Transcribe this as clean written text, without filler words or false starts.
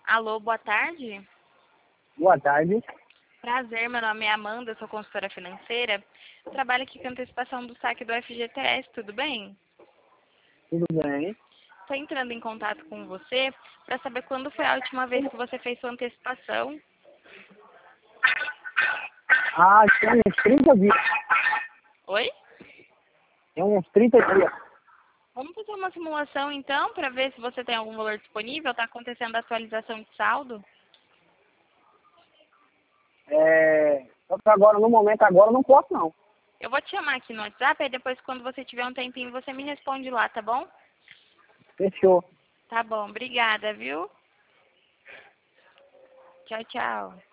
Alô, boa tarde. Boa tarde. Prazer, meu nome é Amanda, sou consultora financeira. Eu trabalho aqui com antecipação do saque do FGTS, tudo bem? Tudo bem? Estou entrando em contato com você para saber quando foi a última vez que você fez sua antecipação. Ah, tem uns 30 dias. Oi? Tem uns 30 dias. Vamos fazer uma simulação então para ver se você tem algum valor disponível. Está acontecendo a atualização de saldo? Só que agora, no momento agora, não posso não. Eu vou te chamar aqui no WhatsApp e depois, quando você tiver um tempinho, você me responde lá, tá bom? Fechou. Tá bom, obrigada, viu? Tchau, tchau.